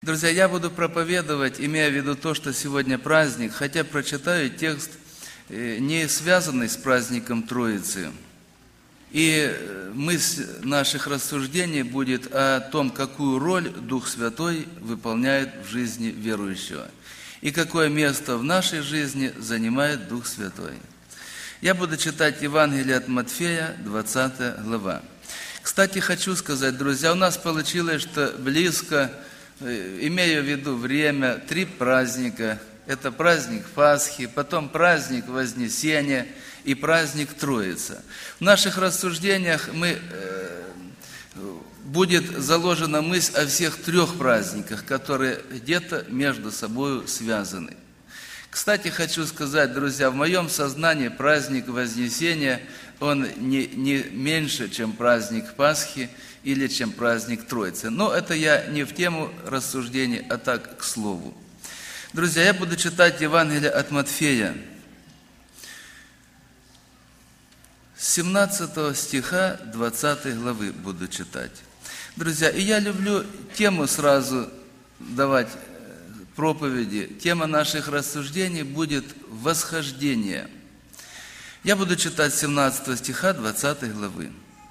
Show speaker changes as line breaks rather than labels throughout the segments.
Друзья, я буду проповедовать, имея в виду то, что сегодня праздник, хотя прочитаю текст, не связанный с праздником Троицы. И мысль наших рассуждений будет о том, какую роль Дух Святой выполняет в жизни верующего. И какое место в нашей жизни занимает Дух Святой. Я буду читать Евангелие от Матфея, 20 глава. Кстати, хочу сказать, друзья, у нас получилось, что близко, имея в виду время, 3 праздника. Это праздник Пасхи, потом праздник Вознесения и праздник Троицы. В наших рассуждениях будет заложена мысль о всех 3 праздниках, которые где-то между собой связаны. Кстати, хочу сказать, друзья, в моем сознании праздник Вознесения, он не меньше, чем праздник Пасхи или чем праздник Троицы. Но это я не в тему рассуждений, а так к слову. Друзья, я буду читать Евангелие от Матфея, с 17 стиха 20 главы буду читать. Друзья, и я люблю тему сразу давать проповеди. Тема наших рассуждений будет «Восхождение». Я буду читать с 17 стиха 20 главы.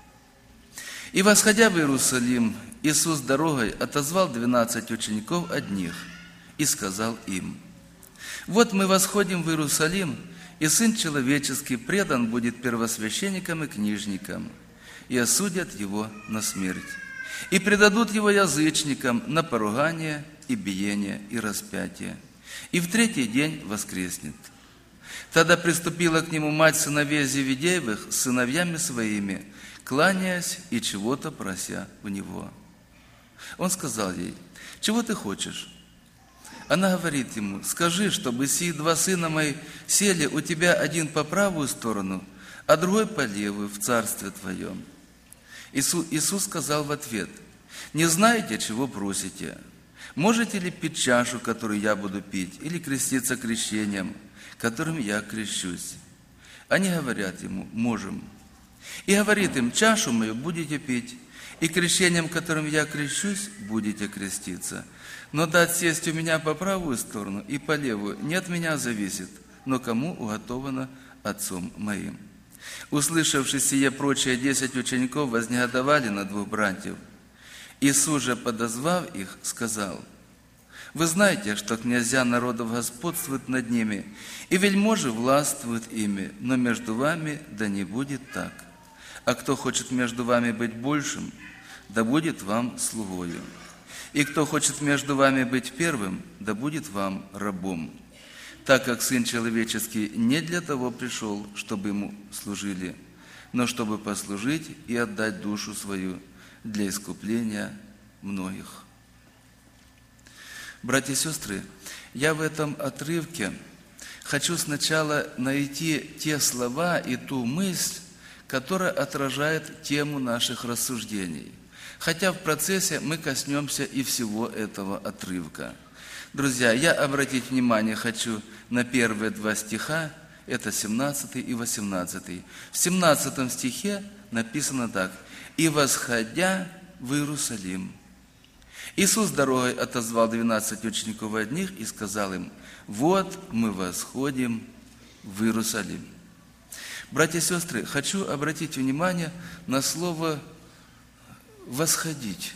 «И, восходя в Иерусалим, Иисус дорогой отозвал 12 учеников одних и сказал им: вот мы восходим в Иерусалим, и Сын Человеческий предан будет первосвященникам и книжникам, и осудят Его на смерть, и предадут Его язычникам на поругание и биение и распятие, и в 3-й день воскреснет. Тогда приступила к Нему мать сыновей Зеведеевых с сыновьями своими, кланяясь и чего-то прося у Него. Он сказал ей: чего ты хочешь? Она говорит ему: скажи, чтобы сии 2 сына мои сели у тебя, один по правую сторону, а другой по левую в царстве твоем. Иисус сказал в ответ: не знаете, чего просите? Можете ли пить чашу, которую я буду пить, или креститься крещением, которым я крещусь? Они говорят ему: можем. И говорит им: чашу мою будете пить, и крещением, которым я крещусь, будете креститься. Но дать сесть у меня по правую сторону и по левую не от меня зависит, но кому уготовано Отцом моим». Услышавши сие, прочие 10 учеников вознегодовали на 2 братьев. Иисус же, подозвав их, сказал: вы знаете, что князья народов господствуют над ними, и вельможи властвуют ими, но между вами да не будет так. А кто хочет между вами быть большим, да будет вам слугою. И кто хочет между вами быть первым, да будет вам рабом. Так как Сын Человеческий не для того пришел, чтобы Ему служили, но чтобы послужить и отдать душу свою для искупления многих». Братья и сестры, я в этом отрывке хочу сначала найти те слова и ту мысль, которая отражает тему наших рассуждений. Хотя в процессе мы коснемся и всего этого отрывка. Друзья, я обратить внимание хочу на первые 2 стиха, это 17 и 18. В 17 стихе написано так: «И восходя в Иерусалим». Иисус дорогой отозвал 12 учеников одних и сказал им: вот мы восходим в Иерусалим. Братья и сестры, хочу обратить внимание на слово «восходить».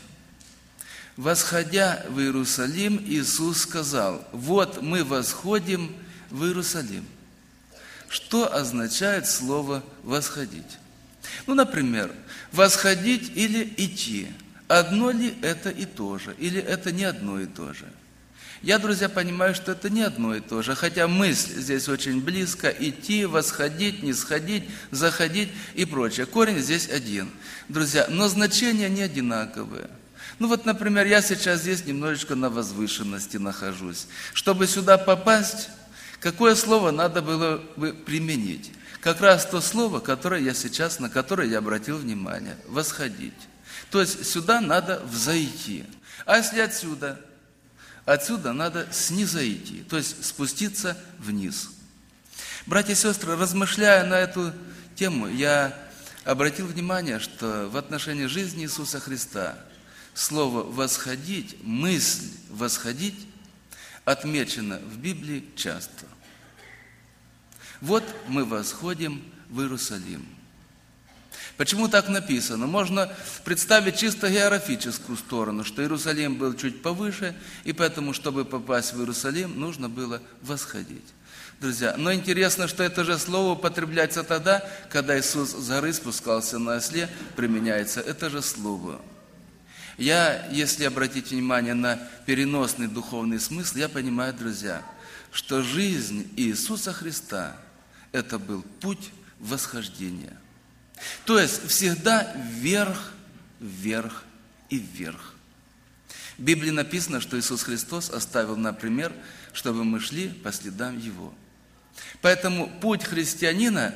Восходя в Иерусалим, Иисус сказал: вот мы восходим в Иерусалим. Что означает слово «восходить»? Например, восходить или идти. Одно ли это и то же, или это не одно и то же? Я, друзья, понимаю, что это не одно и то же, хотя мысль здесь очень близко: идти, восходить, нисходить, заходить и прочее. Корень здесь один, друзья, но значения не одинаковые. Например, я сейчас здесь немножечко на возвышенности нахожусь. Чтобы сюда попасть, какое слово надо было бы применить? Как раз то слово, на которое я обратил внимание – восходить. То есть сюда надо взойти. А если отсюда? Отсюда надо снизойти, то есть спуститься вниз. Братья и сестры, размышляя на эту тему, я обратил внимание, что в отношении жизни Иисуса Христа слово «восходить», мысль восходить отмечено в Библии часто. Вот мы восходим в Иерусалим. Почему так написано? Можно представить чисто географическую сторону, что Иерусалим был чуть повыше, и поэтому, чтобы попасть в Иерусалим, нужно было восходить. Друзья, но интересно, что это же слово употребляется тогда, когда Иисус с горы спускался на осле, применяется это же слово. Если обратить внимание на переносный духовный смысл, я понимаю, друзья, что жизнь Иисуса Христа – это был путь восхождения. То есть всегда вверх, вверх и вверх. В Библии написано, что Иисус Христос оставил нам пример, чтобы мы шли по следам Его. Поэтому путь христианина,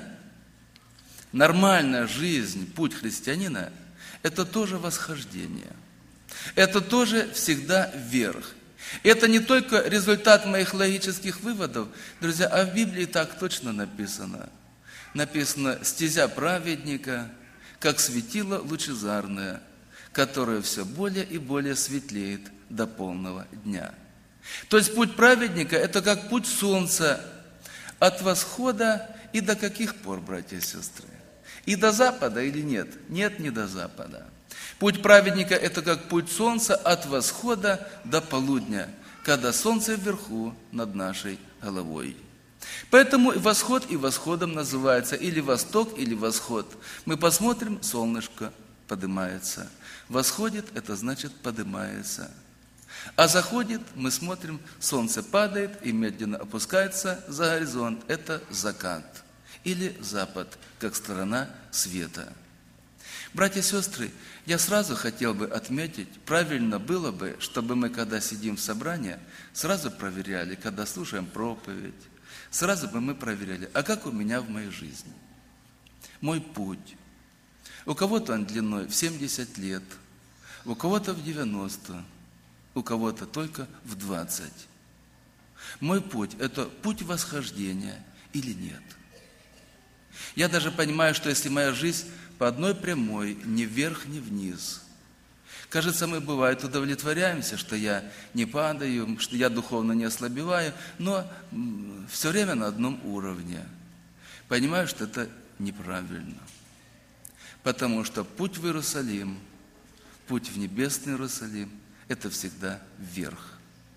нормальная жизнь, путь христианина – это тоже восхождение. Это тоже всегда вверх. Это не только результат моих логических выводов, друзья, а в Библии так точно написано. Написано: «Стезя праведника, как светило лучезарное, которое все более и более светлеет до полного дня». То есть путь праведника – это как путь солнца от восхода и до каких пор, братья и сестры? И до запада или нет? Нет, не до запада. Путь праведника – это как путь солнца от восхода до полудня, когда солнце вверху над нашей головой. Поэтому восход и восходом называется или восток, или восход. Мы посмотрим, солнышко поднимается. Восходит – это значит поднимается. А заходит, мы смотрим, солнце падает и медленно опускается за горизонт. Это закат или запад, как сторона света. Братья и сестры, я сразу хотел бы отметить, правильно было бы, чтобы мы, когда сидим в собрании, сразу проверяли, когда слушаем проповедь, сразу бы мы проверяли, а как у меня в моей жизни? Мой путь. У кого-то он длиной в 70 лет, у кого-то в 90, у кого-то только в 20. Мой путь – это путь восхождения или нет? Я даже понимаю, что если моя жизнь по одной прямой, ни вверх, ни вниз, кажется, мы бывает удовлетворяемся, что я не падаю, что я духовно не ослабеваю, но все время на одном уровне. Понимаю, что это неправильно. Потому что путь в Иерусалим, путь в небесный Иерусалим – это всегда вверх.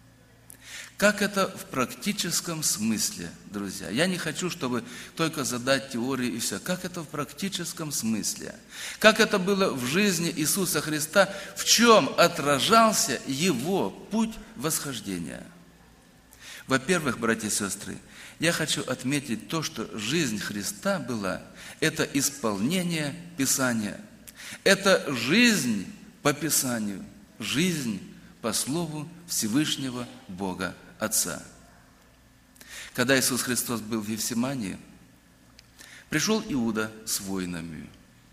Как это в практическом смысле, друзья? Я не хочу, чтобы только задать теорию и все. Как это в практическом смысле? Как это было в жизни Иисуса Христа? В чем отражался Его путь восхождения? Во-первых, братья и сестры, я хочу отметить то, что жизнь Христа была – это исполнение Писания. Это жизнь по Писанию, жизнь по Слову Всевышнего Бога Отца. Когда Иисус Христос был в Гефсимании, пришел Иуда с воинами.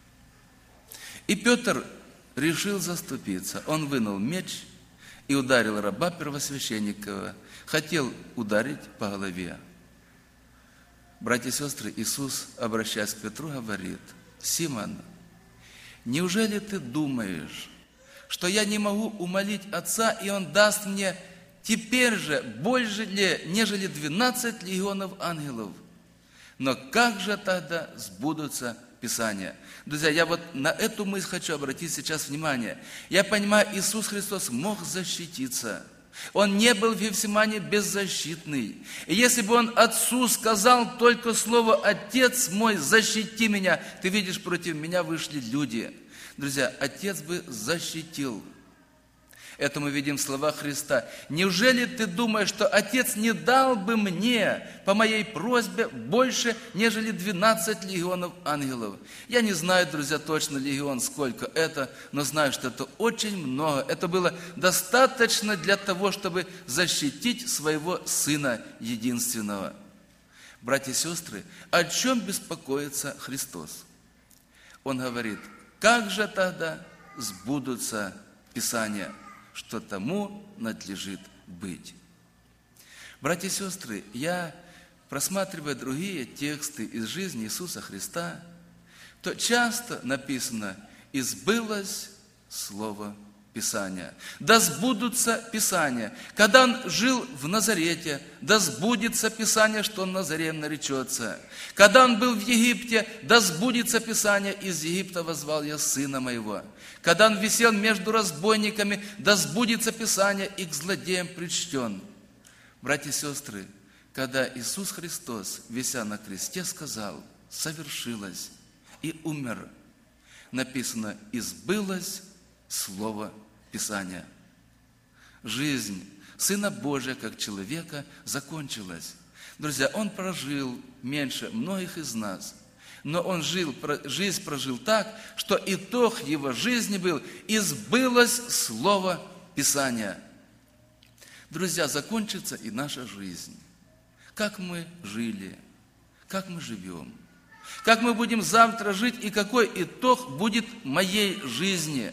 И Петр решил заступиться. Он вынул меч и ударил раба первосвященника, хотел ударить по голове. Братья и сестры, Иисус, обращаясь к Петру, говорит: «Симон, неужели ты думаешь, что я не могу умолить Отца, и Он даст мне теперь же больше, нежели 12 легионов ангелов? Но как же тогда сбудутся Писания?» Друзья, я вот на эту мысль хочу обратить сейчас внимание. Я понимаю, Иисус Христос мог защититься. Он не был в Гефсимании беззащитный. И если бы Он Отцу сказал только слово: «Отец мой, защити меня», ты видишь, против меня вышли люди. Друзья, Отец бы защитил. Это мы видим в словах Христа. «Неужели ты думаешь, что Отец не дал бы мне по моей просьбе больше, нежели 12 легионов ангелов?» Я не знаю, друзья, точно легион сколько это, но знаю, что это очень много. Это было достаточно для того, чтобы защитить своего Сына единственного. Братья и сестры, о чем беспокоится Христос? Он говорит: как же тогда сбудутся Писания, что тому надлежит быть? Братья и сестры, я, просматривая другие тексты из жизни Иисуса Христа, то часто написано: «И сбылось Слово Писания. Да сбудутся Писания. Когда он жил в Назарете, да сбудется Писание, что он Назарем наречется. Когда он был в Египте, да сбудется Писание, из Египта возвал я сына моего. Когда он висел между разбойниками, да сбудется Писание, и к злодеям причтен. Братья и сестры, когда Иисус Христос, вися на кресте, сказал: совершилось, и умер, написано: и сбылось Слово Писания. Жизнь Сына Божия, как человека, закончилась. Друзья, Он прожил меньше многих из нас, но Он жизнь прожил так, что итог Его жизни был: и сбылось Слово Писания. Друзья, закончится и наша жизнь. Как мы жили, как мы живем, как мы будем завтра жить и какой итог будет моей жизни.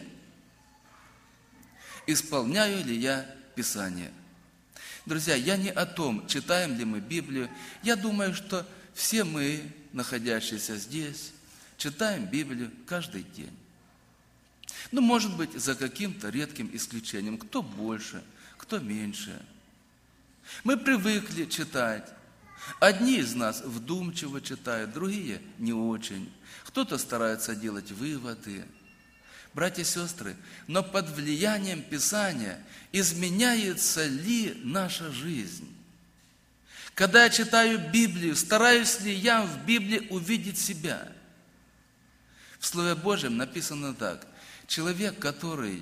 Исполняю ли я Писание? Друзья, я не о том, читаем ли мы Библию. Я думаю, что все мы, находящиеся здесь, читаем Библию каждый день. Ну, может быть, за каким-то редким исключением. Кто больше, кто меньше. Мы привыкли читать. Одни из нас вдумчиво читают, другие не очень. Кто-то старается делать выводы. Братья и сестры, но под влиянием Писания изменяется ли наша жизнь? Когда я читаю Библию, стараюсь ли я в Библии увидеть себя? В Слове Божьем написано так: человек, который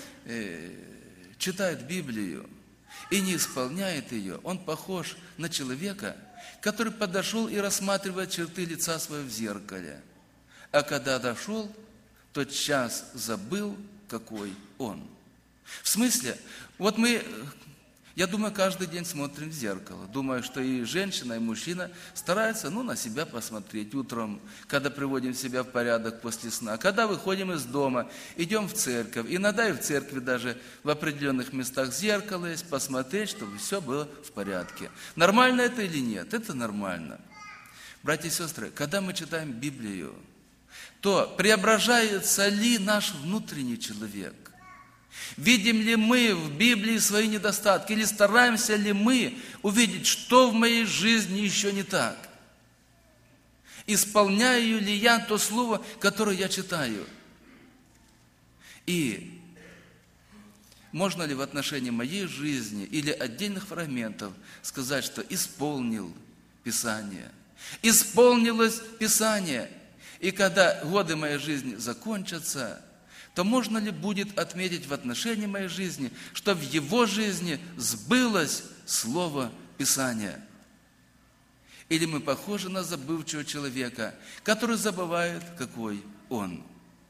читает Библию и не исполняет ее, он похож на человека, который подошел и рассматривает черты лица своего в зеркале. А когда дошел, тот час забыл, какой он. В смысле, вот я думаю, каждый день смотрим в зеркало. Думаю, что и женщина, и мужчина стараются, на себя посмотреть утром, когда приводим себя в порядок после сна. Когда выходим из дома, идем в церковь. Иногда и в церкви даже в определенных местах зеркало есть, посмотреть, чтобы все было в порядке. Нормально это или нет? Это нормально. Братья и сестры, когда мы читаем Библию, то преображается ли наш внутренний человек? Видим ли мы в Библии свои недостатки? Или стараемся ли мы увидеть, что в моей жизни еще не так? Исполняю ли я то слово, которое я читаю? И можно ли в отношении моей жизни или отдельных фрагментов сказать, что исполнил Писание? Исполнилось Писание. И когда годы моей жизни закончатся, то можно ли будет отметить в отношении моей жизни, что в его жизни сбылось Слово Писания? Или мы похожи на забывчивого человека, который забывает, какой он?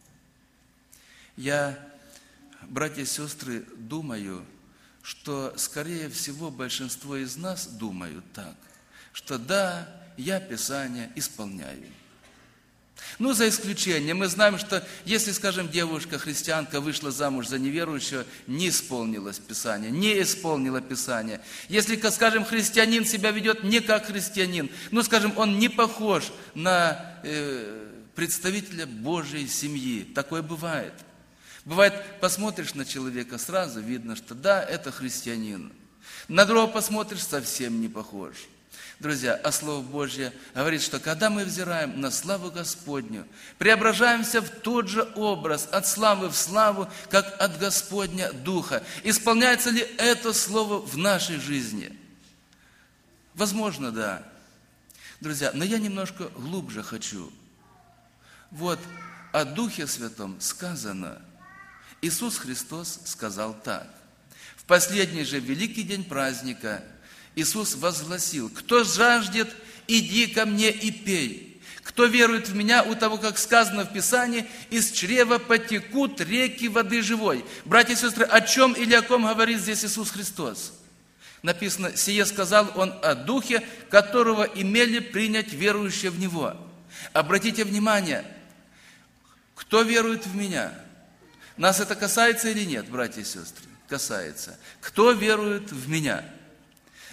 Я, братья и сестры, думаю, что, скорее всего, большинство из нас думают так, что да, я Писание исполняю. За исключением, мы знаем, что если, скажем, девушка-христианка вышла замуж за неверующего, не исполнилось Писание, не исполнила Писание. Если, скажем, христианин себя ведет не как христианин, скажем, он не похож на представителя Божьей семьи, такое бывает. Бывает, посмотришь на человека, сразу видно, что да, это христианин. На другого посмотришь, совсем не похож. Друзья, а Слово Божье говорит, что когда мы взираем на славу Господню, преображаемся в тот же образ, от славы в славу, как от Господня Духа. Исполняется ли это Слово в нашей жизни? Возможно, да. Друзья, но я немножко глубже хочу. Вот о Духе Святом сказано. Иисус Христос сказал так. В последний же великий день праздника Иисус возгласил: «Кто жаждет, иди ко мне и пей. Кто верует в Меня, у того, как сказано в Писании, из чрева потекут реки воды живой». Братья и сестры, о чем или о ком говорит здесь Иисус Христос? Написано: «Сие сказал Он о Духе, которого имели принять верующие в Него». Обратите внимание, кто верует в Меня? Нас это касается или нет, братья и сестры? Касается. Кто верует в Меня?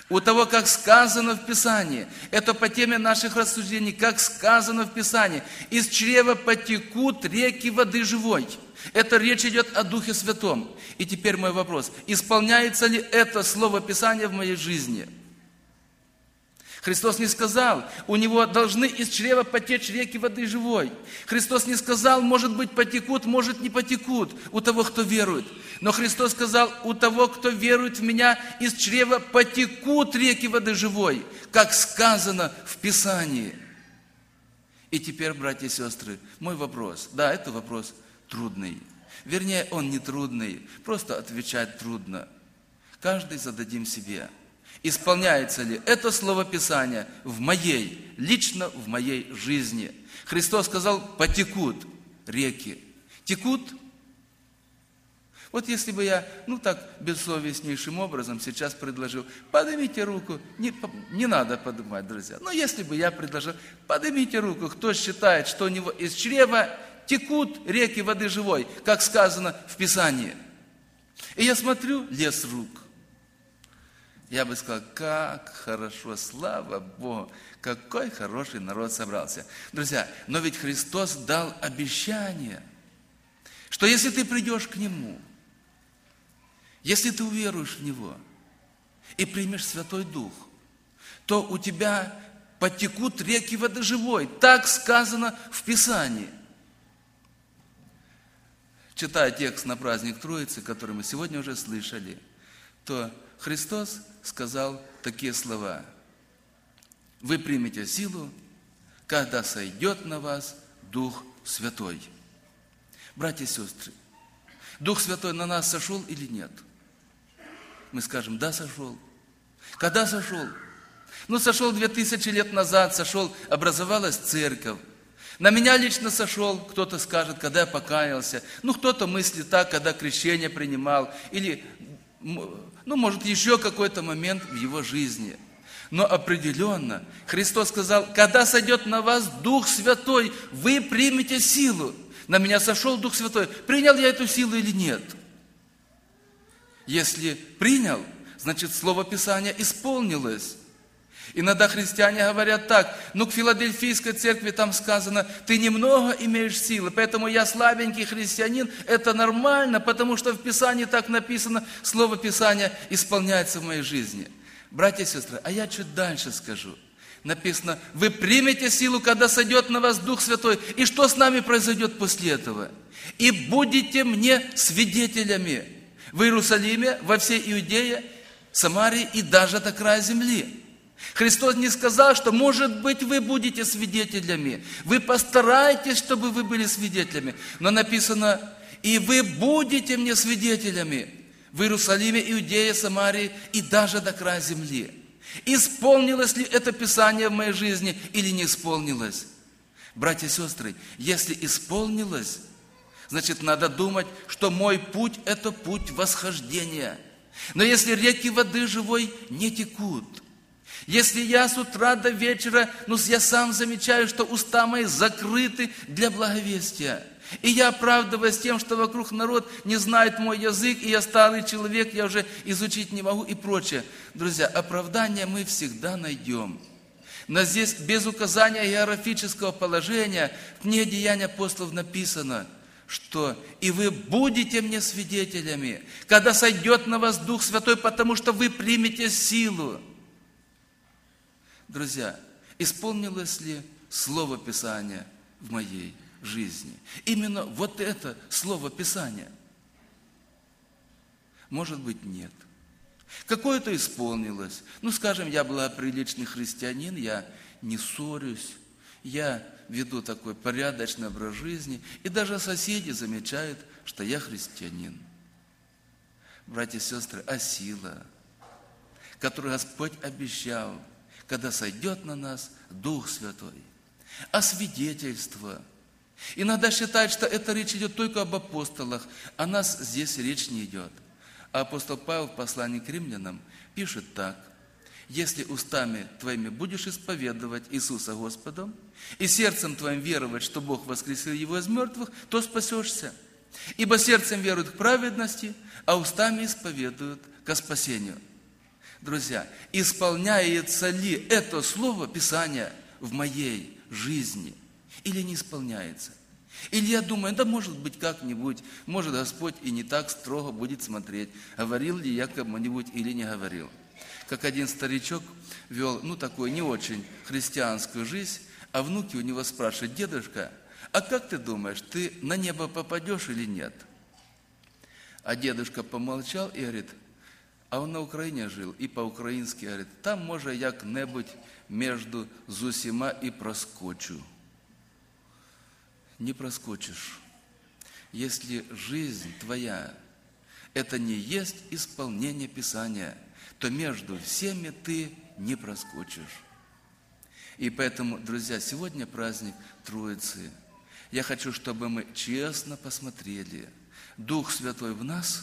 У того, как сказано в Писании. Это по теме наших рассуждений, как сказано в Писании. Из чрева потекут реки воды живой. Это речь идет о Духе Святом. И теперь мой вопрос. Исполняется ли это слово Писания в моей жизни? Христос не сказал, у него должны из чрева потечь реки воды живой. Христос не сказал, может быть, потекут, может, не потекут у того, кто верует. Но Христос сказал, у того, кто верует в Меня, из чрева потекут реки воды живой, как сказано в Писании. И теперь, братья и сестры, мой вопрос. Да, это вопрос трудный. Вернее, он не трудный, просто отвечать трудно. Каждый зададим себе. Исполняется ли это слово Писания лично в моей жизни? Христос сказал, потекут реки. Текут? Вот если бы я, так, бессовестнейшим образом сейчас предложил, поднимите руку, не надо поднимать, друзья. Но если бы я предложил, поднимите руку, кто считает, что у него из чрева текут реки воды живой, как сказано в Писании. И я смотрю, лес рук. Я бы сказал, как хорошо, слава Богу, какой хороший народ собрался. Друзья, но ведь Христос дал обещание, что если ты придешь к Нему, если ты уверуешь в Него и примешь Святой Дух, то у тебя потекут реки воды живой. Так сказано в Писании. Читая текст на праздник Троицы, который мы сегодня уже слышали, то Христос сказал такие слова. Вы примете силу, когда сойдет на вас Дух Святой. Братья и сестры, Дух Святой на нас сошел или нет? Мы скажем, да, сошел. Когда сошел? Сошел 2000 лет назад, образовалась церковь. На меня лично сошел, кто-то скажет, когда я покаялся. Кто-то мыслит так, когда крещение принимал. Или может, еще какой-то момент в его жизни. Но определенно, Христос сказал, когда сойдет на вас Дух Святой, вы примете силу. На меня сошел Дух Святой. Принял я эту силу или нет? Если принял, значит, Слово Писания исполнилось. Иногда христиане говорят так, к Филадельфийской церкви там сказано, ты немного имеешь силы, поэтому я слабенький христианин, это нормально, потому что в Писании так написано, Слово Писания исполняется в моей жизни. Братья и сестры, а я чуть дальше скажу. Написано, вы примете силу, когда сойдет на вас Дух Святой, и что с нами произойдет после этого? И будете мне свидетелями в Иерусалиме, во всей Иудее, Самарии и даже до края земли. Христос не сказал, что, может быть, вы будете свидетелями. Вы постарайтесь, чтобы вы были свидетелями. Но написано, и вы будете мне свидетелями в Иерусалиме, Иудее, Самарии и даже до края земли. Исполнилось ли это Писание в моей жизни или не исполнилось? Братья и сестры, если исполнилось, значит, надо думать, что мой путь – это путь восхождения. Но если реки воды живой не текут, если я с утра до вечера, я сам замечаю, что уста мои закрыты для благовестия, и я оправдываюсь тем, что вокруг народ не знает мой язык, и я старый человек, я уже изучить не могу и прочее. Друзья, оправдание мы всегда найдем. Но здесь без указания географического положения в книге Деяний апостолов написано, что «и вы будете мне свидетелями, когда сойдет на вас Дух Святой, потому что вы примете силу». Друзья, исполнилось ли Слово Писания в моей жизни? Именно вот это Слово Писания. Может быть, нет. Какое-то исполнилось. Скажем, я благоприличный христианин, я не ссорюсь, я веду такой порядочный образ жизни, и даже соседи замечают, что я христианин. Братья и сестры, а сила, которую Господь обещал, когда сойдет на нас Дух Святой, а свидетельство. Иногда считают, что это речь идет только об апостолах, о нас здесь речь не идет. А апостол Павел в послании к римлянам пишет так: «Если устами твоими будешь исповедовать Иисуса Господом, и сердцем твоим веровать, что Бог воскресил Его из мертвых, то спасешься. Ибо сердцем веруют к праведности, а устами исповедуют ко спасению». Друзья, исполняется ли это слово Писания в моей жизни или не исполняется? Или я думаю, да может быть как-нибудь, может Господь и не так строго будет смотреть, говорил ли я кому-нибудь или не говорил. Как один старичок вел, такую не очень христианскую жизнь, а внуки у него спрашивают: дедушка, а как ты думаешь, ты на небо попадешь или нет? А дедушка помолчал и говорит: а он на Украине жил, и по-украински говорит: там, може, як-небудь между зусіма і проскочу. Не проскочишь. Если жизнь твоя – это не есть исполнение Писания, то между всеми ты не проскочишь. И поэтому, друзья, сегодня праздник Троицы. Я хочу, чтобы мы честно посмотрели. Дух Святой в нас?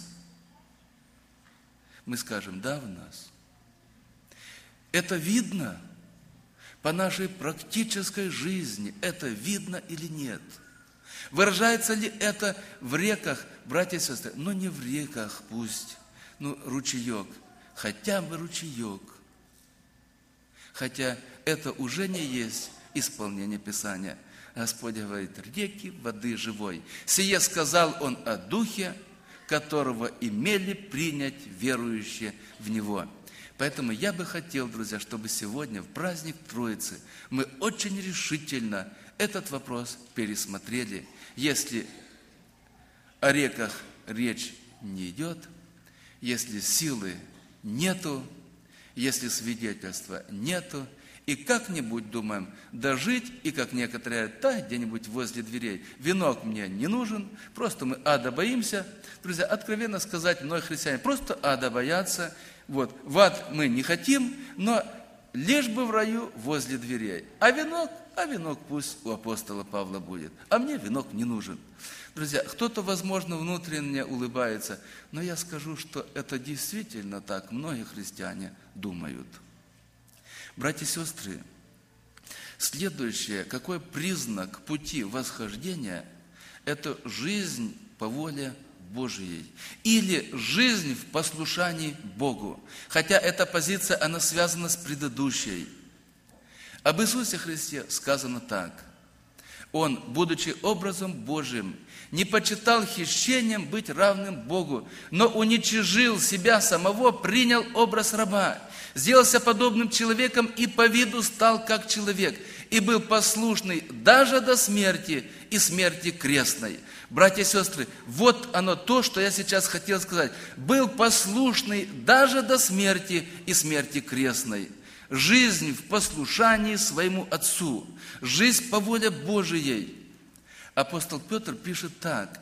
Мы скажем: да, в нас. Это видно по нашей практической жизни. Это видно или нет? Выражается ли это в реках, братья и сестры? Но не в реках пусть, ручеек, хотя бы ручеек. Хотя это уже не есть исполнение Писания. Господь говорит: реки воды живой. Сие сказал Он о Духе, которого имели принять верующие в Него. Поэтому я бы хотел, друзья, чтобы сегодня, в праздник Троицы, мы очень решительно этот вопрос пересмотрели. Если о реках речь не идет, если силы нету, если свидетельства нету, и как-нибудь думаем дожить, и как некоторые, где-нибудь возле дверей. Венок мне не нужен, просто мы ада боимся. Друзья, откровенно сказать, многие христиане просто ада боятся. В ад мы не хотим, но лишь бы в раю возле дверей. А венок пусть у апостола Павла будет. А мне венок не нужен. Друзья, кто-то, возможно, внутренне улыбается, но я скажу, что это действительно так многие христиане думают. Братья и сестры, следующее, какой признак пути восхождения, это жизнь по воле Божией или жизнь в послушании Богу. Хотя эта позиция, она связана с предыдущей. Об Иисусе Христе сказано так: Он, будучи образом Божиим, не почитал хищением быть равным Богу, но уничижил себя самого, принял образ раба, сделался подобным человеком и по виду стал как человек, и был послушный даже до смерти и смерти крестной. Братья и сестры, вот оно то, что я сейчас хотел сказать. Был послушный даже до смерти и смерти крестной. Жизнь в послушании своему Отцу, жизнь по воле Божией. Апостол Петр пишет так,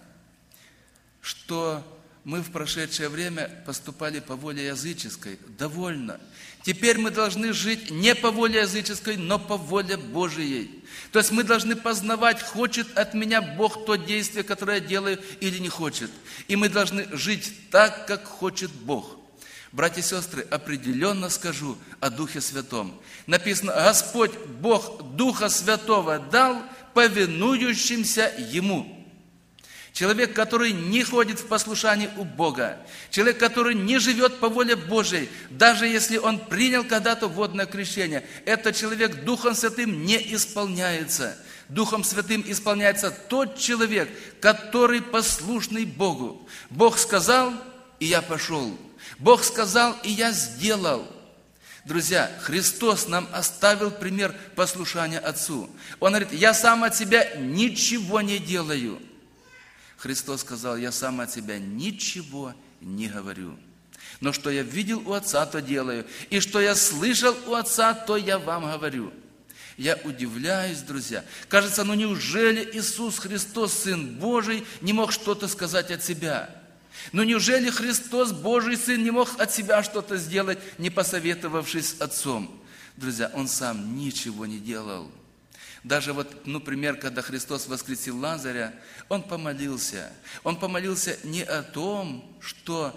что мы в прошедшее время поступали по воле языческой. Довольно. Теперь мы должны жить не по воле языческой, но по воле Божией. То есть мы должны познавать, хочет от меня Бог то действие, которое я делаю, или не хочет. И мы должны жить так, как хочет Бог. Братья и сестры, определенно скажу о Духе Святом. Написано: Господь Бог Духа Святого дал повинующимся Ему. Человек, который не ходит в послушании у Бога, человек, который не живет по воле Божией, даже если он принял когда-то водное крещение, этот человек Духом Святым не исполняется. Духом Святым исполняется тот человек, который послушный Богу. Бог сказал, и я пошел. Бог сказал, и я сделал. Друзья, Христос нам оставил пример послушания Отцу. Он говорит: я сам от себя ничего не делаю. Христос сказал: я сам от себя ничего не говорю. Но что я видел у Отца, то делаю. И что я слышал у Отца, то я вам говорю. Я удивляюсь, друзья. Кажется, неужели Иисус Христос, Сын Божий, не мог что-то сказать от себя? Неужели Христос, Божий Сын, не мог от себя что-то сделать, не посоветовавшись с Отцом? Друзья, Он сам ничего не делал. Даже например, когда Христос воскресил Лазаря, Он помолился. Он помолился не о том, что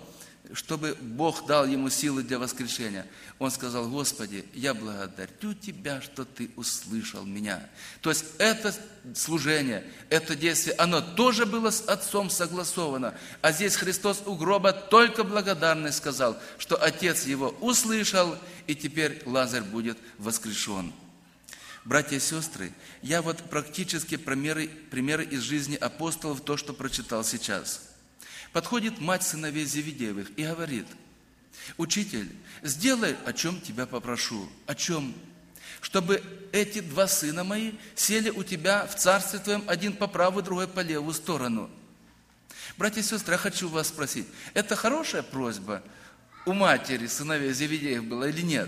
чтобы Бог дал ему силы для воскрешения, он сказал: Господи, я благодарю Тебя, что Ты услышал меня. То есть это служение, это действие, оно тоже было с Отцом согласовано. А здесь Христос у гроба только благодарность сказал, что Отец его услышал, и теперь Лазарь будет воскрешен. Братья и сестры, я вот практически примеры из жизни апостолов, то, что прочитал сейчас. Подходит мать сыновей Зеведеевых и говорит: «Учитель, сделай, о чем тебя попрошу». О чем? Чтобы эти 2 сына мои сели у тебя в царстве твоем, один по правую, другой по левую сторону. Братья и сестры, я хочу вас спросить, это хорошая просьба у матери сыновей Зеведеев была или нет?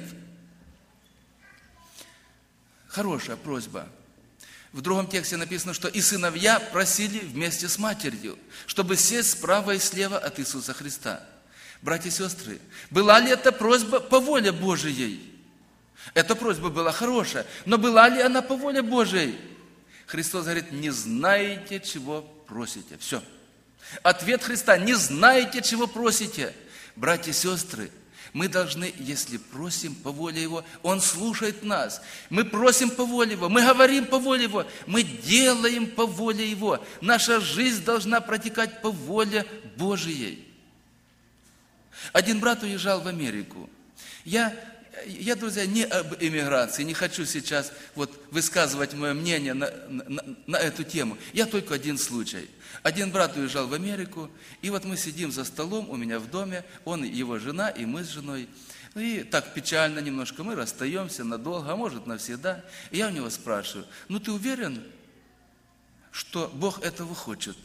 Хорошая просьба. В другом тексте написано, что и сыновья просили вместе с матерью, чтобы сесть справа и слева от Иисуса Христа. Братья и сестры, была ли эта просьба по воле Божией? Эта просьба была хорошая, но была ли она по воле Божией? Христос говорит: не знаете, чего просите. Все. Ответ Христа: не знаете, чего просите. Братья и сестры, мы должны, если просим по воле Его, Он слушает нас. Мы просим по воле Его, мы говорим по воле Его, мы делаем по воле Его. Наша жизнь должна протекать по воле Божией. Один брат уезжал в Америку. Я, друзья, не об эмиграции, не хочу сейчас высказывать мое мнение на эту тему. Я только один случай. Один брат уезжал в Америку, и мы сидим за столом у меня в доме, он, его жена, и мы с женой. И так печально немножко, мы расстаемся надолго, а может навсегда. И я у него спрашиваю: ты уверен, что Бог этого хочет?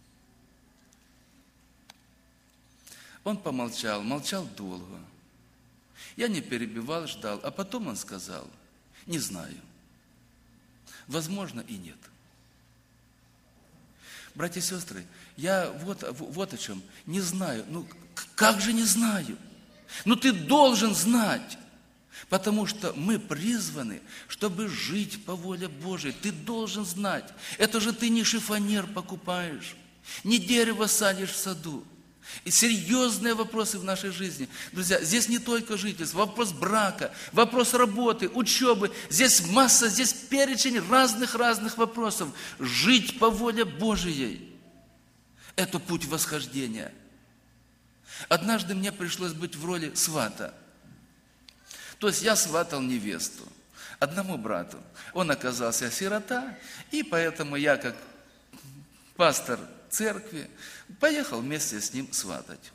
Он помолчал, молчал долго. Я не перебивал, ждал, а потом он сказал: не знаю. Возможно, и нет. Братья и сестры, я вот о чем. Не знаю. Как же не знаю? Ты должен знать. Потому что мы призваны, чтобы жить по воле Божией. Ты должен знать. Это же ты не шифоньер покупаешь, не дерево садишь в саду. И серьезные вопросы в нашей жизни. Друзья, здесь не только жительство, вопрос брака, вопрос работы, учебы. Здесь масса, здесь перечень разных вопросов. Жить по воле Божией – это путь восхождения. Однажды мне пришлось быть в роли свата. То есть я сватал невесту одному брату. Он оказался сирота, и поэтому я, как пастор церкви, поехал вместе с ним сватать.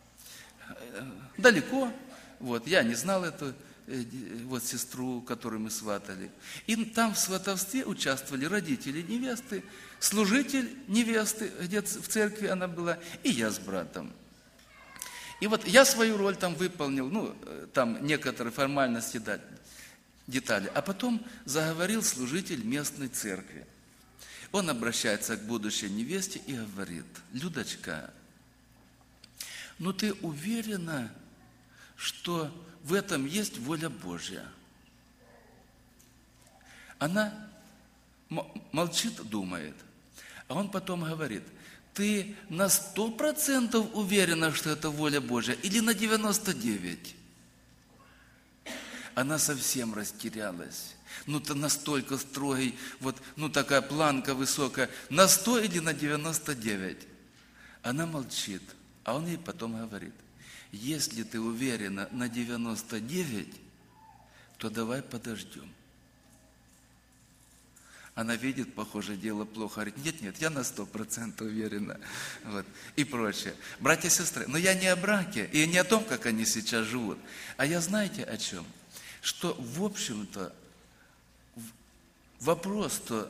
Далеко, я не знал эту сестру, которую мы сватали. И там в сватовстве участвовали родители невесты, служитель невесты, где в церкви она была, и я с братом. И я свою роль там выполнил, там некоторые формальности, детали. А потом заговорил служитель местной церкви. Он обращается к будущей невесте и говорит: Людочка, ты уверена, что в этом есть воля Божья? Она молчит, думает. А он потом говорит: ты на 100% уверена, что это воля Божья, или на 99%? Она совсем растерялась. Ты настолько строгий, такая планка высокая, на 100 или на 99? Она молчит, а он ей потом говорит: если ты уверена на 99, то давай подождем. Она видит, похоже, дело плохо, говорит: нет, я на 100% уверена. И прочее. Братья и сестры, но я не о браке и не о том, как они сейчас живут, а я знаете о чем? Что, в общем-то, вопрос-то,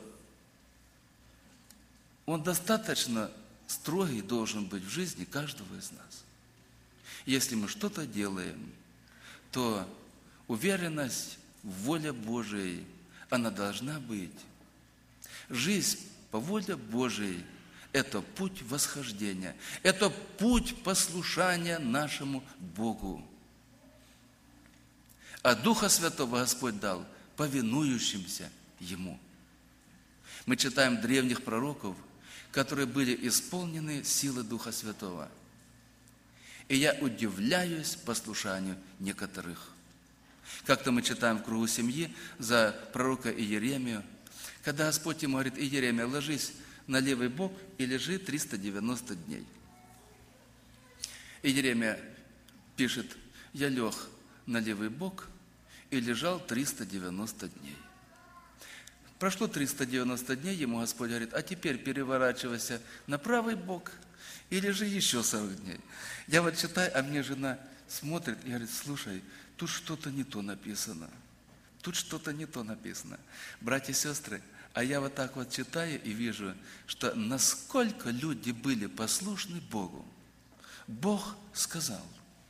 он достаточно строгий должен быть в жизни каждого из нас. Если мы что-то делаем, то уверенность в воле Божией, она должна быть. Жизнь по воле Божией – это путь восхождения, это путь послушания нашему Богу. А Духа Святого Господь дал повинующимся Ему. Мы читаем древних пророков, которые были исполнены силы Духа Святого. и я удивляюсь послушанию некоторых». Как-то мы читаем в кругу семьи за пророка Иеремию, когда Господь ему говорит: «Иеремия, ложись на левый бок и лежи 390 дней». Иеремия пишет: «Я лег на левый бок и лежал 390 дней». Прошло 390 дней, ему Господь говорит: «А теперь переворачивайся на правый бок и лежи еще 40 дней». Я вот читаю, а мне жена смотрит и говорит: «Слушай, тут что-то не то написано. Тут что-то не то написано». Братья и сестры, а я вот так вот читаю и вижу, что насколько люди были послушны Богу. Бог сказал,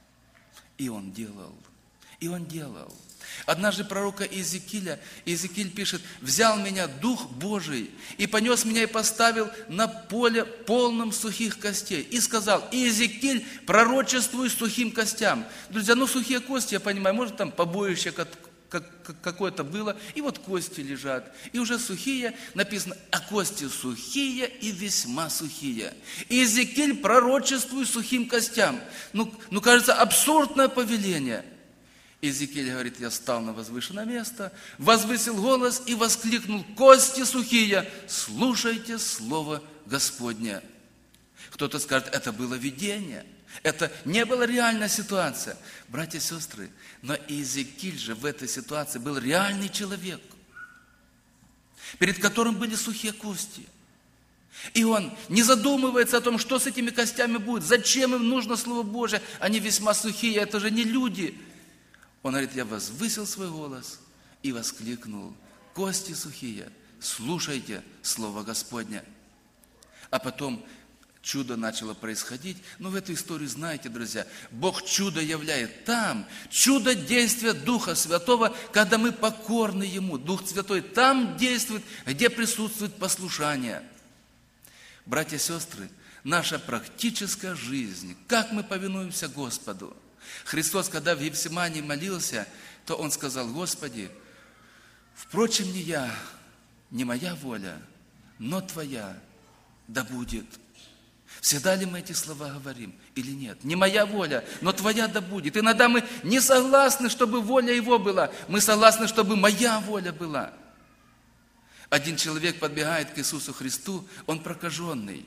и Он делал. И Он делал. Однажды пророка Иезекииль пишет: «Взял меня Дух Божий и понес меня и поставил на поле полном сухих костей. И сказал: Иезекииль, пророчествуй сухим костям». Друзья, сухие кости, я понимаю, может там побоище какое-то было, и вот кости лежат, и уже сухие, написано: «А кости сухие и весьма сухие». Иезекииль, пророчествуй сухим костям. Кажется, абсурдное повеление. Иезекииль говорит: «Я стал на возвышенное место, возвысил голос и воскликнул: кости сухие, слушайте слово Господне». Кто-то скажет: это было видение, это не была реальная ситуация. Братья и сестры, но Иезекииль же в этой ситуации был реальный человек, перед которым были сухие кости. И он не задумывается о том, что с этими костями будет, зачем им нужно Слово Божие, они весьма сухие, это же не люди. Он говорит: «Я возвысил свой голос и воскликнул: кости сухие, слушайте Слово Господне». А потом чудо начало происходить. В эту историю знаете, друзья, Бог чудо являет там, чудо действия Духа Святого, когда мы покорны Ему. Дух Святой там действует, где присутствует послушание. Братья и сестры, наша практическая жизнь, как мы повинуемся Господу. Христос, когда в Гефсимании молился, то Он сказал: «Господи, впрочем, не моя воля, но Твоя да будет». Всегда ли мы эти слова говорим или нет? Не моя воля, но Твоя да будет. Иногда мы не согласны, чтобы воля Его была. Мы согласны, чтобы моя воля была. Один человек подбегает к Иисусу Христу, он прокаженный.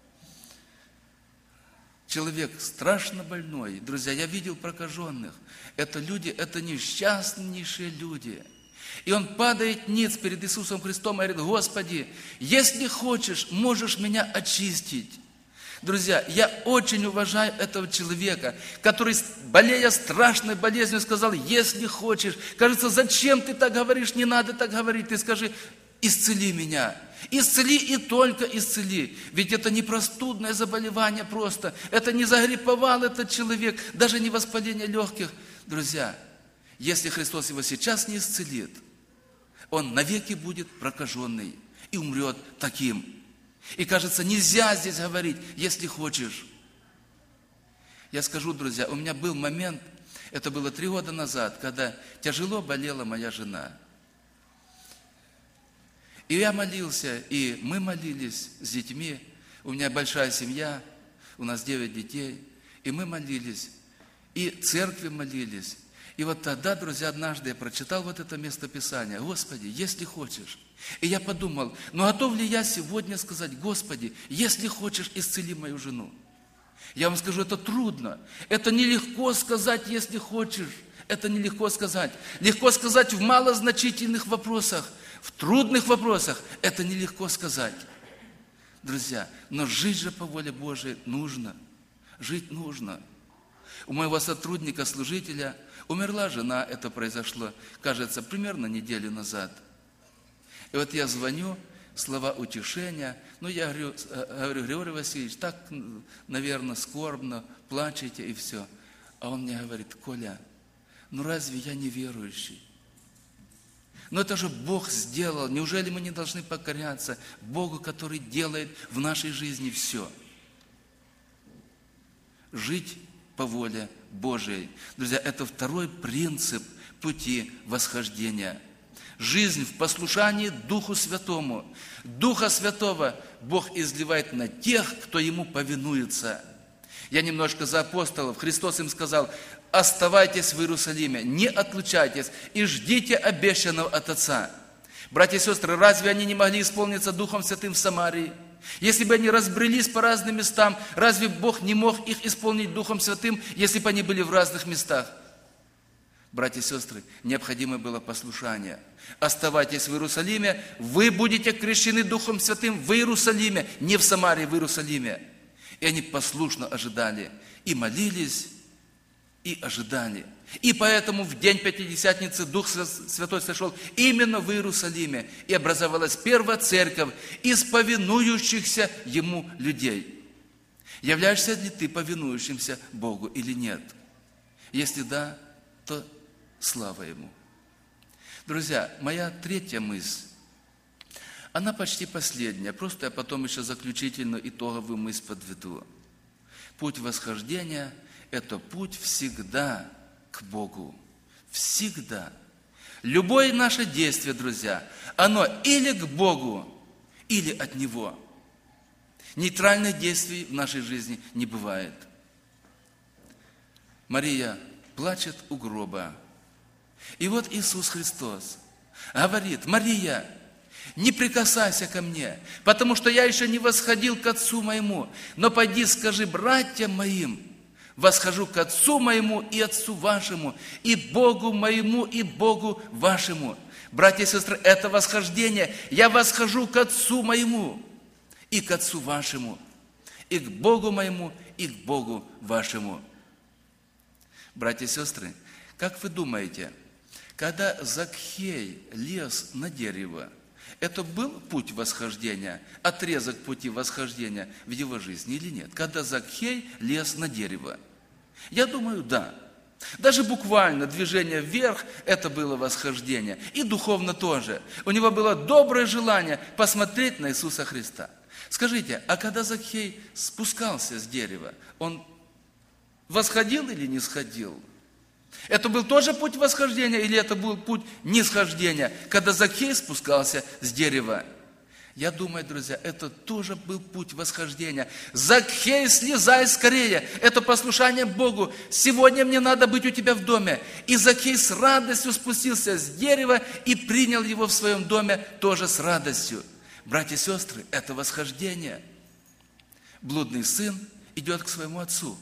Человек страшно больной. Друзья, я видел прокаженных. Это люди, это несчастнейшие люди. И он падает ниц перед Иисусом Христом и говорит: «Господи, если хочешь, можешь меня очистить». Друзья, я очень уважаю этого человека, который, болея страшной болезнью, сказал: «Если хочешь». Кажется, зачем ты так говоришь? Не надо так говорить. Ты скажи: «Исцели меня». Исцели и только исцели. Ведь это не простудное заболевание просто. Это не загрипповал этот человек, даже не воспаление легких. Друзья, если Христос его сейчас не исцелит, он навеки будет прокаженный и умрет таким. И кажется, нельзя здесь говорить: «если хочешь». Я скажу, друзья, у меня был момент, это было 3 года назад, когда тяжело болела моя жена. И я молился, и мы молились с детьми. У меня большая семья, у нас 9 детей. И мы молились, и церкви молились. И вот тогда, друзья, однажды я прочитал вот это местописание: «Господи, если хочешь». И я подумал: готов ли я сегодня сказать: «Господи, если хочешь, исцели мою жену». Я вам скажу, это трудно. Это нелегко сказать: «если хочешь». Это нелегко сказать. Легко сказать в малозначительных вопросах. В трудных вопросах это нелегко сказать. Друзья, но жить же по воле Божией нужно. Жить нужно. У моего сотрудника, служителя, умерла жена, это произошло, кажется, примерно неделю назад. И вот я звоню, слова утешения, я говорю: «Григорий Васильевич, так, наверное, скорбно, плачете и все». А он мне говорит: «Коля, разве я не верующий? Но это же Бог сделал. Неужели мы не должны покоряться Богу, который делает в нашей жизни все?» Жить по воле Божией. Друзья, это второй принцип пути восхождения. Жизнь в послушании Духу Святому. Духа Святого Бог изливает на тех, кто Ему повинуется. Я немножко за апостолов. Христос им сказал: оставайтесь в Иерусалиме, не отлучайтесь и ждите обещанного от Отца. Братья и сестры, разве они не могли исполниться Духом Святым в Самарии? Если бы они разбрелись по разным местам, разве Бог не мог их исполнить Духом Святым, если бы они были в разных местах? Братья и сестры, необходимо было послушание. Оставайтесь в Иерусалиме, вы будете крещены Духом Святым в Иерусалиме, не в Самарии, в Иерусалиме. И они послушно ожидали, и молились, и ожидали. И поэтому в день Пятидесятницы Дух Святой сошел именно в Иерусалиме, и образовалась первая церковь из повинующихся Ему людей. Являешься ли ты повинующимся Богу или нет? Если да, то слава Ему. Друзья, моя третья мысль, она почти последняя, просто я потом еще заключительную итоговую мысль подведу. Путь восхождения – это путь всегда к Богу. Всегда. Любое наше действие, друзья, оно или к Богу, или от Него. Нейтральных действий в нашей жизни не бывает. Мария плачет у гроба. И вот Иисус Христос говорит: Мария, не прикасайся ко мне, потому что я еще не восходил к Отцу моему, но пойди скажи братьям моим: восхожу к Отцу моему и Отцу вашему, и Богу моему и Богу вашему. Братья и сестры, это восхождение. Я восхожу к Отцу моему и к Отцу вашему, и к Богу моему и к Богу вашему. Братья и сестры, как вы думаете, когда Закхей лез на дерево, это был путь восхождения, отрезок пути восхождения в его жизни или нет? Когда Закхей лез на дерево? Я думаю, да. Даже буквально движение вверх – это было восхождение. И духовно тоже. У него было доброе желание посмотреть на Иисуса Христа. Скажите, а когда Закхей спускался с дерева, он восходил или не сходил? Это был тоже путь восхождения или это был путь нисхождения, когда Закхей спускался с дерева? Я думаю, друзья, это тоже был путь восхождения. Закхей, слезай скорее, это послушание Богу. Сегодня мне надо быть у тебя в доме. И Закхей с радостью спустился с дерева и принял его в своем доме тоже с радостью. Братья и сестры, это восхождение. Блудный сын идет к своему отцу.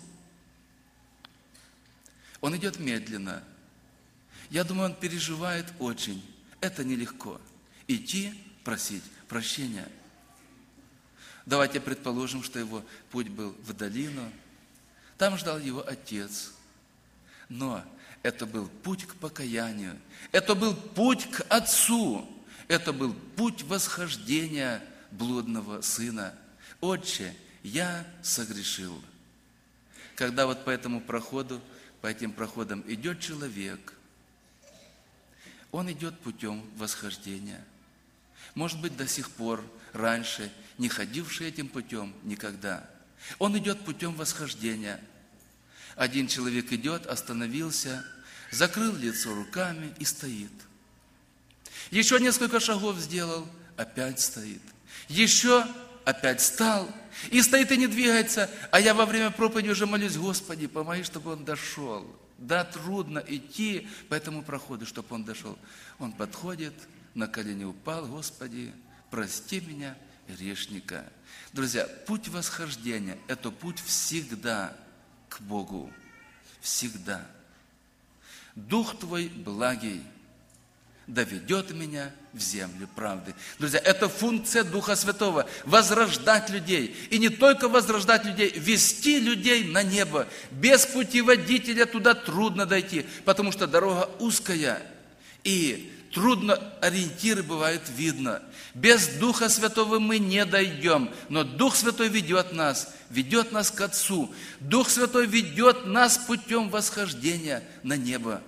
Он идет медленно. Я думаю, он переживает очень. Это нелегко. Идти, просить прощения. Давайте предположим, что его путь был в долину. Там ждал его отец. Но это был путь к покаянию. Это был путь к отцу. Это был путь восхождения блудного сына. Отче, я согрешил. Когда вот по этому проходу, по этим проходам идет человек, он идет путем восхождения. Может быть, до сих пор, раньше, не ходивший этим путем никогда. Он идет путем восхождения. Один человек идет, остановился, закрыл лицо руками и стоит. Еще несколько шагов сделал, опять стоит. Еще опять встал и стоит и не двигается. А я во время проповеди уже молюсь: Господи, помоги, чтобы он дошел. Да, трудно идти по этому проходу, чтобы он дошел. Он подходит, на колени упал: Господи, прости меня, грешника. Друзья, путь восхождения – это путь всегда к Богу. Всегда. Дух Твой благий доведет меня в землю правды. Друзья, это функция Духа Святого – возрождать людей. И не только возрождать людей, вести людей на небо. Без путеводителя туда трудно дойти, потому что дорога узкая, и трудно ориентиры бывают видно. Без Духа Святого мы не дойдем, но Дух Святой ведет нас к Отцу. Дух Святой ведет нас путем восхождения на небо.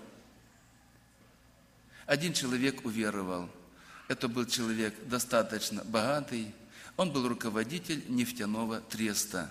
Один человек уверовал. Это был человек достаточно богатый. Он был руководитель нефтяного треста.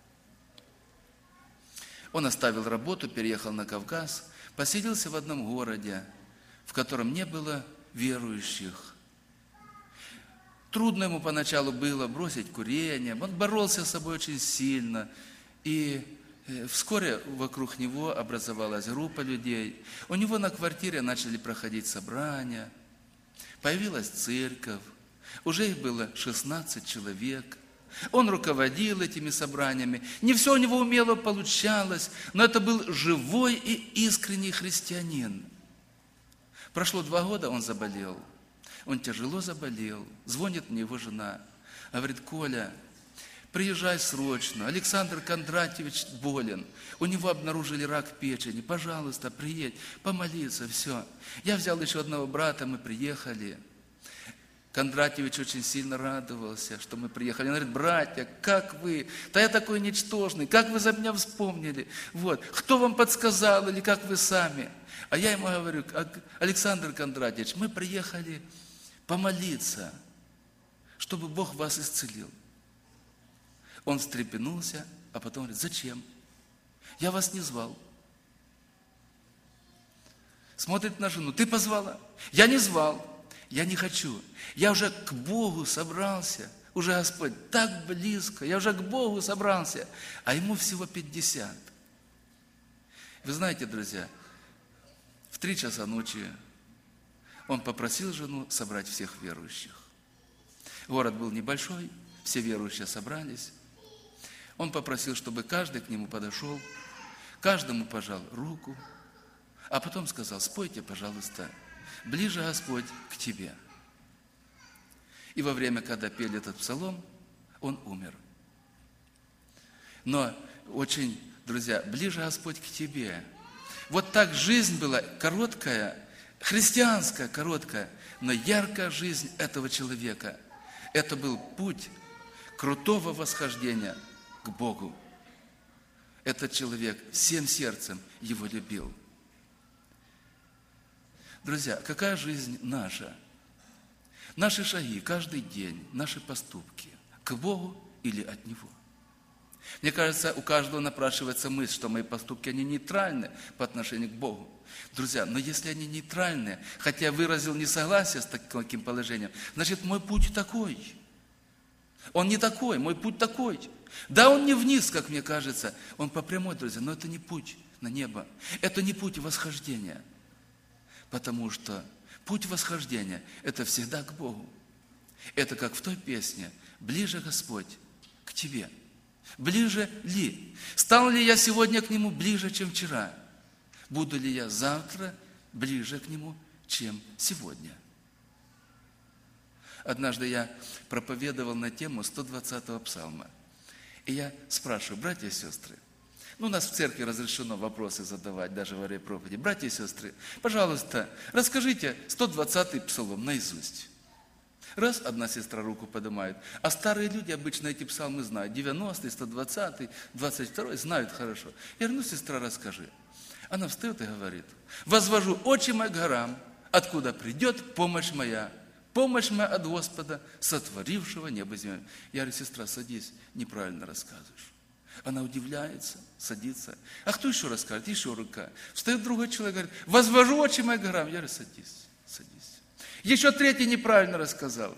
Он оставил работу, переехал на Кавказ, поселился в одном городе, в котором не было верующих. Трудно ему поначалу было бросить курение. Он боролся с собой очень сильно. И Вскоре вокруг него образовалась группа людей. У него на квартире начали проходить собрания. Появилась церковь. Уже их было 16 человек. Он руководил этими собраниями. Не все у него умело получалось, но это был живой и искренний христианин. Прошло 2 года, он заболел. Он тяжело заболел. Звонит мне его жена. Говорит: Коля, приезжай срочно. Александр Кондратьевич болен. У него обнаружили рак печени. Пожалуйста, приедь, помолиться, все. Я взял еще одного брата, мы приехали. Кондратьевич очень сильно радовался, что мы приехали. Он говорит: братья, как вы? Да я такой ничтожный, как вы за меня вспомнили? Вот, кто вам подсказал или как вы сами? А я ему говорю: Александр Кондратьевич, мы приехали помолиться, чтобы Бог вас исцелил. Он встрепенулся, а потом говорит: зачем? Я вас не звал. Смотрит на жену: ты позвала? Я не звал. Я не хочу. Я уже к Богу собрался. Уже Господь так близко. Я уже к Богу собрался. А ему всего 50. Вы знаете, друзья, в 3 часа ночи он попросил жену собрать всех верующих. Город был небольшой, все верующие собрались. Он попросил, чтобы каждый к нему подошел, каждому пожал руку, а потом сказал: спойте, пожалуйста, «Ближе, Господь, к Тебе». И во время, когда пели этот псалом, он умер. Но очень, друзья, «Ближе, Господь, к Тебе». Вот так жизнь была короткая, христианская, короткая, но яркая жизнь этого человека. Это был путь крутого восхождения к Богу. Этот человек всем сердцем его любил. Друзья, какая жизнь наша? Наши шаги каждый день, наши поступки к Богу или от Него? Мне кажется, у каждого напрашивается мысль, что мои поступки, они нейтральны по отношению к Богу. Друзья, но если они нейтральны, хотя я выразил несогласие с таким положением, значит, мой путь такой. Он не такой, мой путь такой. Да, он не вниз, как мне кажется, он по прямой, друзья, но это не путь на небо. Это не путь восхождения. Потому что путь восхождения – это всегда к Богу. Это как в той песне: «Ближе, Господь, к Тебе». Ближе ли? Стал ли я сегодня к Нему ближе, чем вчера? Буду ли я завтра ближе к Нему, чем сегодня? Однажды я проповедовал на тему 120-го псалма. И я спрашиваю: братья и сестры, у нас в церкви разрешено вопросы задавать, даже во время проповеди. Братья и сестры, пожалуйста, расскажите 120-й псалом наизусть. Раз, одна сестра руку поднимает, а старые люди обычно эти псалмы знают. 90-й, 120-й, 22-й знают хорошо. Я говорю: сестра, расскажи. Она встает и говорит: возвожу очи мои к горам, откуда придет помощь моя. Помощь моя от Господа, сотворившего небо и землю. Я говорю: сестра, садись, неправильно рассказываешь. Она удивляется, садится. А кто еще расскажет? Еще рука. Встает другой человек, говорит: возвожу очи мои к горам. Я говорю: садись, садись. Еще третий неправильно рассказал.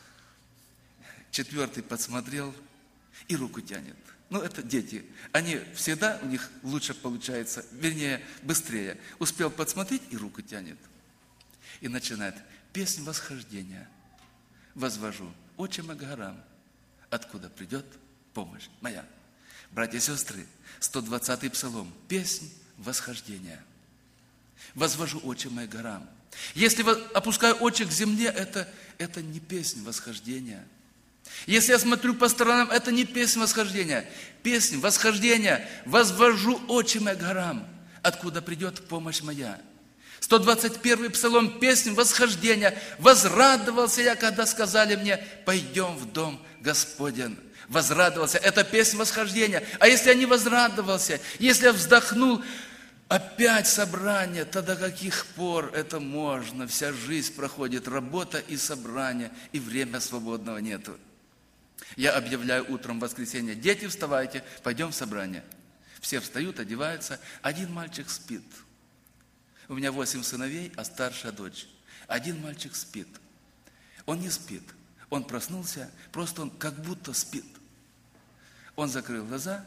4-й подсмотрел и руку тянет. Это дети. Они всегда, у них лучше получается, вернее, быстрее. Успел подсмотреть и руку тянет. И начинает: песнь восхождения. Возвожу очи мои к горам, откуда придет помощь моя. Братья и сестры, 120-й псалом, песнь восхождения. Возвожу очи мои к горам. Если опускаю очи к земле, это не песнь восхождения. Если я смотрю по сторонам, это не песнь восхождения. Песнь восхождения. Возвожу очи мои к горам, откуда придет помощь моя. 121-й псалом, песнь восхождения. Возрадовался я, когда сказали мне: пойдем в дом Господен. Возрадовался. Это песнь восхождения. А если я не возрадовался, если я вздохнул: опять собрание, то до каких пор это можно? Вся жизнь проходит, работа и собрание, и время свободного нету. Я объявляю утром в воскресенье: дети, вставайте, пойдем в собрание. Все встают, одеваются. Один мальчик спит. У меня 8 сыновей, а старшая дочь. Один мальчик спит. Он не спит. Он проснулся, просто он как будто спит. Он закрыл глаза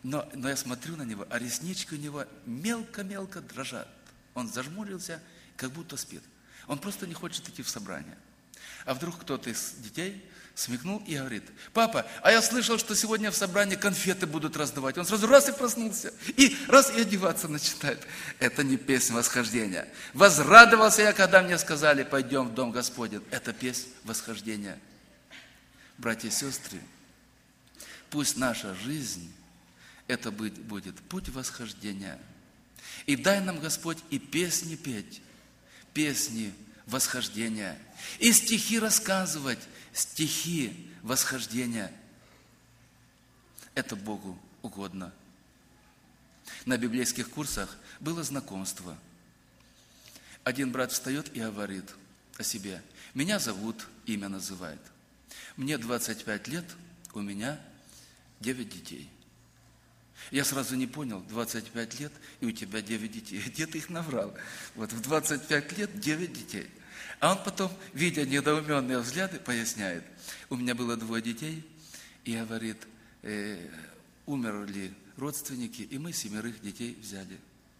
Но я смотрю на него, а реснички у него мелко-мелко дрожат. Он зажмурился, как будто спит. Он просто не хочет идти в собрание. А вдруг кто-то из детей смекнул и говорит: папа, а я слышал, что сегодня в собрании конфеты будут раздавать. Он сразу раз и проснулся, и одеваться начинает. Это не песнь восхождения. Возрадовался я, когда мне сказали: пойдем в дом Господень. Это песнь восхождения. Братья и сестры, пусть наша жизнь, это будет путь восхождения. И дай нам, Господь, и песни петь, песни восхождения, и стихи рассказывать, стихи восхождения. Это Богу угодно. На библейских курсах было знакомство. Один брат встает и говорит о себе: меня зовут, имя называет. Мне 25 лет, у меня 9 детей. Я сразу не понял: 25 лет, и у тебя 9 детей. Где ты их набрал? Вот в 25 лет 9 детей. А он потом, видя недоуменные взгляды, поясняет: у меня было 2 детей, и говорит, умерли родственники, и мы 7 детей взяли.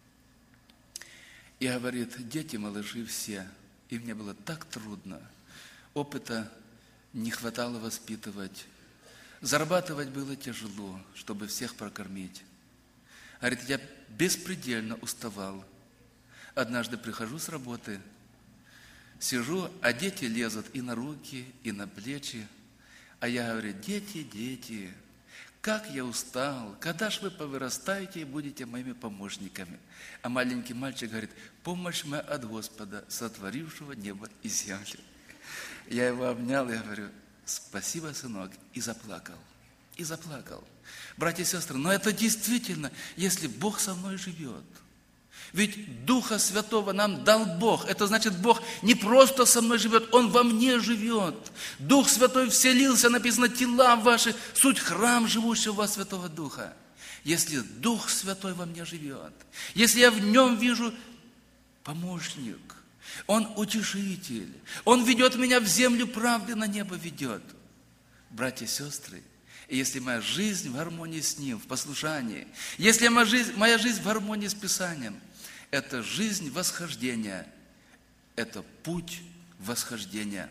И говорит, дети, малыши все, и мне было так трудно, опыта не хватало воспитывать, зарабатывать было тяжело, чтобы всех прокормить. Говорит, я беспредельно уставал. Однажды прихожу с работы, сижу, а дети лезут и на руки, и на плечи. А я говорю: дети, дети, как я устал, когда ж вы повырастаете и будете моими помощниками? А маленький мальчик говорит: помощь моя от Господа, сотворившего небо и землю. Я его обнял и говорю: спасибо, сынок, и заплакал. И заплакал. Братья и сестры, но это действительно, если Бог со мной живет. Ведь Духа Святого нам дал Бог. Это значит, Бог не просто со мной живет, Он во мне живет. Дух Святой вселился, написано, тела ваши, суть храм живущего во Святого Духа. Если Дух Святой во мне живет, если я в Нем вижу помощник, Он утешитель, Он ведет меня в землю правды, на небо ведет. Братья и сестры, и если моя жизнь в гармонии с Ним, в послушании, если моя жизнь в гармонии с Писанием, это жизнь восхождения, это путь восхождения.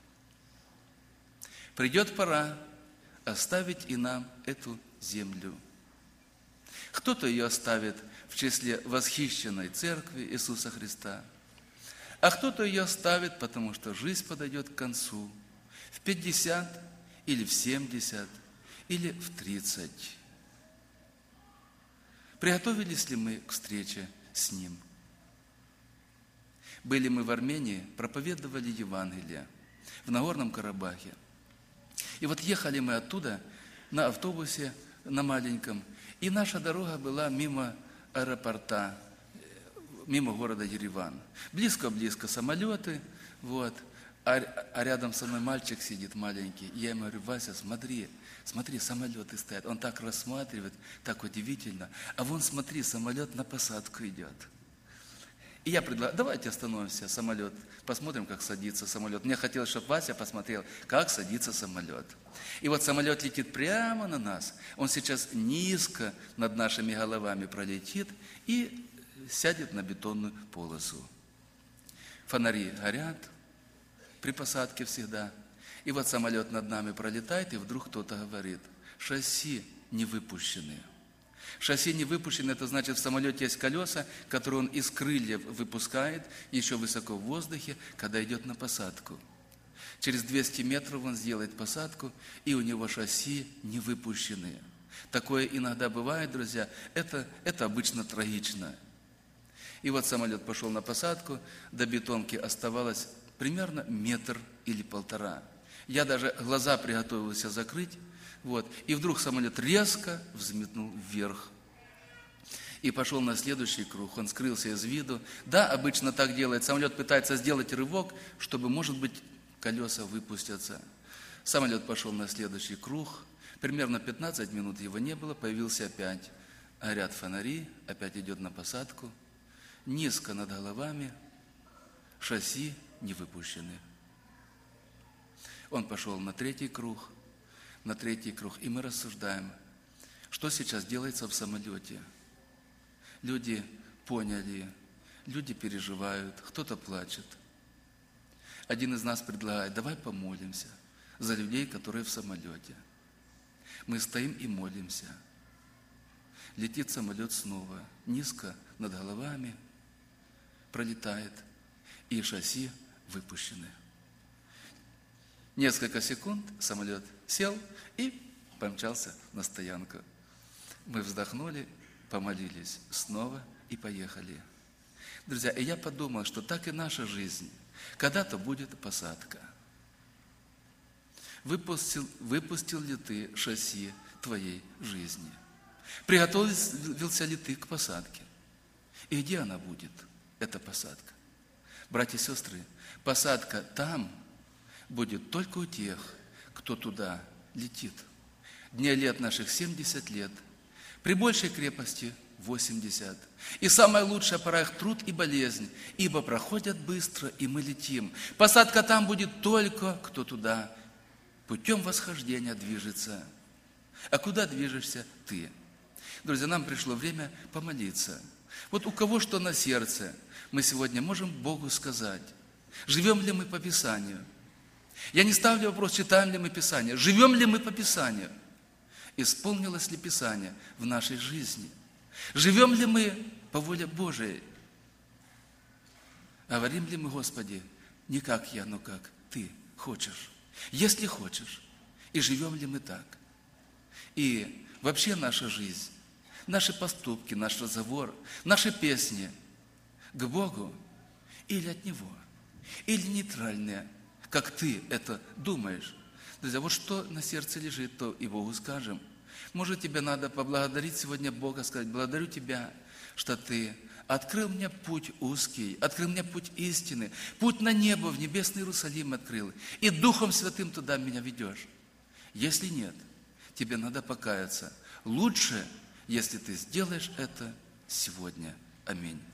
Придет пора оставить и нам эту землю. Кто-то ее оставит в числе восхищенной церкви Иисуса Христа, а кто-то ее оставит, потому что жизнь подойдет к концу в 50 или в 70 или в 30. Приготовились ли мы к встрече с Ним? Были мы в Армении, проповедовали Евангелие в Нагорном Карабахе. И вот ехали мы оттуда на автобусе, на маленьком, и наша дорога была мимо аэропорта, мимо города Ереван. Близко-близко самолеты, вот, а рядом со мной мальчик сидит маленький. И я ему говорю: Вася, смотри, самолеты стоят. Он так рассматривает, так удивительно. А вон, смотри, самолет на посадку идет. И я предлагаю: давайте остановимся, самолет, посмотрим, как садится самолет. Мне хотелось, чтобы Вася посмотрел, как садится самолет. И вот самолет летит прямо на нас. Он сейчас низко над нашими головами пролетит и сядет на бетонную полосу. Фонари горят при посадке всегда. И вот самолет над нами пролетает, и вдруг кто-то говорит: шасси не выпущены. Шасси не выпущены, это значит, в самолете есть колеса, которые он из крыльев выпускает еще высоко в воздухе, когда идет на посадку. Через 200 метров он сделает посадку, и у него шасси не выпущены. Такое иногда бывает, друзья, это обычно трагично. И вот самолет пошел на посадку, до бетонки оставалось примерно 1 метр или 1,5. Я даже глаза приготовился закрыть, вот, и вдруг самолет резко взметнул вверх. И пошел на следующий круг, он скрылся из виду. Да, обычно так делает, самолет пытается сделать рывок, чтобы, может быть, колеса выпустятся. Самолет пошел на следующий круг, примерно 15 минут его не было, появился опять. Горят фонари, опять идет на посадку. Низко над головами, шасси не выпущены. Он пошел на третий круг, и мы рассуждаем, что сейчас делается в самолете. Люди поняли, люди переживают, кто-то плачет. Один из нас предлагает: давай помолимся за людей, которые в самолете. Мы стоим и молимся. Летит самолет снова, низко над головами, пролетает, и шасси выпущены. Несколько секунд самолет сел и помчался на стоянку. Мы вздохнули, помолились снова и поехали. Друзья, и я подумал, что так и наша жизнь. Когда-то будет посадка. Выпустил ли ты шасси твоей жизни? Приготовился ли ты к посадке? И где она будет, эта посадка? Братья и сестры, посадка там будет только у тех, кто туда летит. Дней лет наших 70 лет, при большей крепости 80. И самая лучшая пора их труд и болезнь, ибо проходят быстро, и мы летим. Посадка там будет только, кто туда путем восхождения движется. А куда движешься ты? Друзья, нам пришло время помолиться. Вот у кого что на сердце, мы сегодня можем Богу сказать. Живем ли мы по Писанию? Я не ставлю вопрос, читаем ли мы Писание. Живем ли мы по Писанию? Исполнилось ли Писание в нашей жизни? Живем ли мы по воле Божией? Говорим ли мы: Господи, не как я, но как Ты хочешь? Если хочешь. И живем ли мы так? И вообще наша жизнь, наши поступки, наш разговор, наши песни к Богу или от Него? Или нейтральные, как ты это думаешь? Друзья, вот что на сердце лежит, то и Богу скажем. Может, тебе надо поблагодарить сегодня Бога, сказать: благодарю Тебя, что Ты открыл мне путь узкий, открыл мне путь истины, путь на небо, в небесный Иерусалим открыл, и Духом Святым туда меня ведешь. Если нет, тебе надо покаяться. Лучше, если ты сделаешь это сегодня. Аминь.